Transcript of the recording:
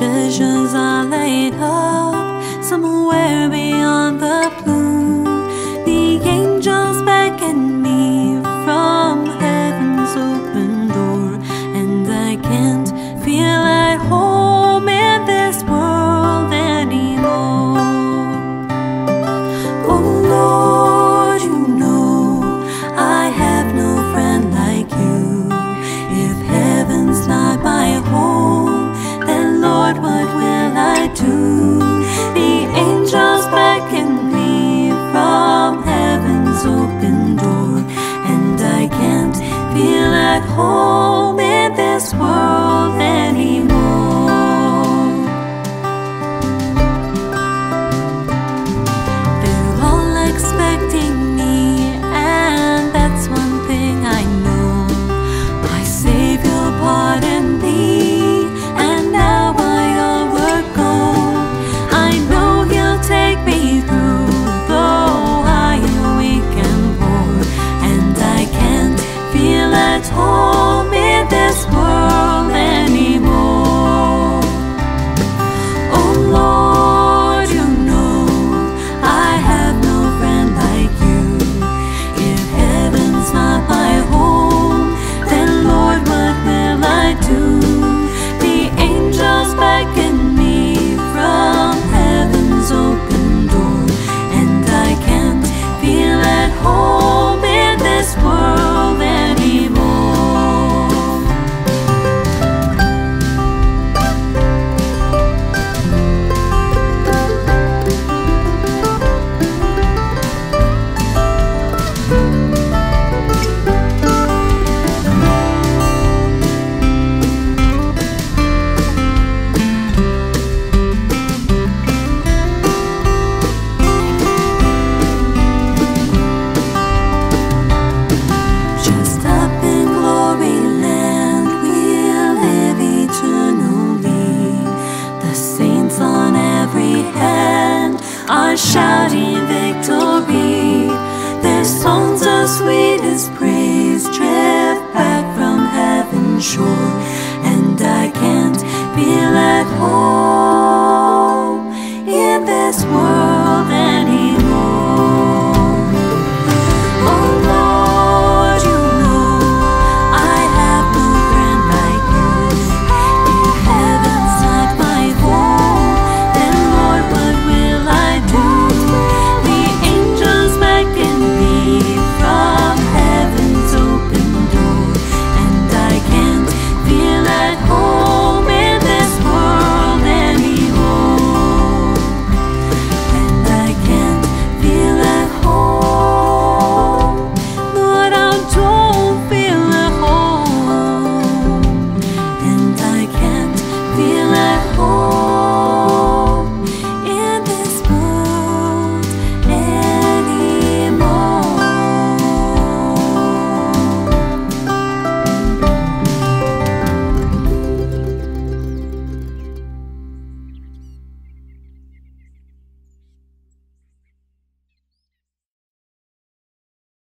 treasures are laid up somewhere beyond the blue. The angels beckon me from heaven's open door, and I can't feel at home in this world anymore. Oh Lord, you know I have no friend like you. If heaven's not my home, then Lord, what will I do? The angels beckon me from heaven's open door, and I can't feel at home in this world anymore. They're all expecting me, and that's one thing I know. My Savior pardoned me, and now I onward go. I know He'll take me through, though I am weak and poor, and I can't feel at home in this world anymore. Oh Lord, you know I have no friend like you. If heaven's not my home, then Lord, what will I do? The angels beckon me from heaven's open door, and I can't feel at home in this world anymore. Just up in glory land, we'll live eternally. The saints on every hand are shouting victory. Their songs are sweet as praise, drift back from heaven's shore.